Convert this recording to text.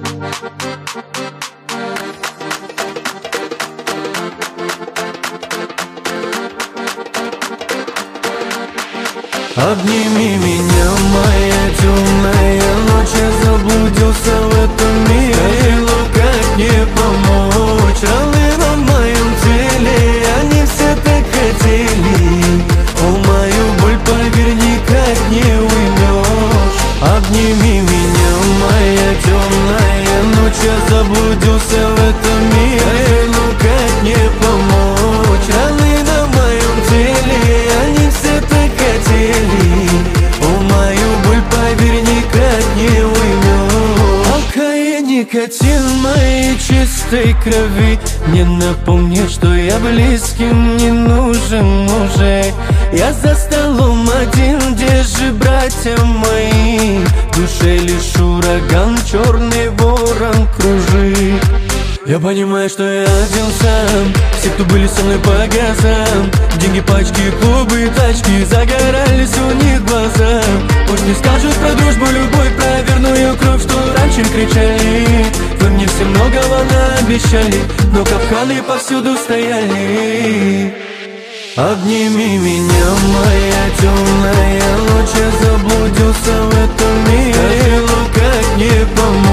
Обними меня, моя темная ночь. Я заблудился в этом мире, но как мне помочь? Раны на моем теле, они все так хотели. О, мою боль, поверь, никак не уймешь. Обними меня, моя темная ночь. Я заблудился в этом мире, но как мне помочь? Раны на моем теле, они все так хотели. О, мою боль, поверь, никак не уймешь. Алкоголь, никотин моей чистой крови мне напомнит, что я близким не нужен уже. Я за столом один, где же братья мои? В душе лишь ураган, черный ворон кружит. Я понимаю, что я один сам. Все, кто были со мной по газам, деньги, пачки, клубы, тачки, загорались у них глаза. Пусть не скажут про дружбу, любовь, про верную кровь, что раньше кричали. Вы мне все многого наобещали, но капканы повсюду стояли. Обними меня, моя темная ночь. Я заблудился в этом мире, но как мне помочь?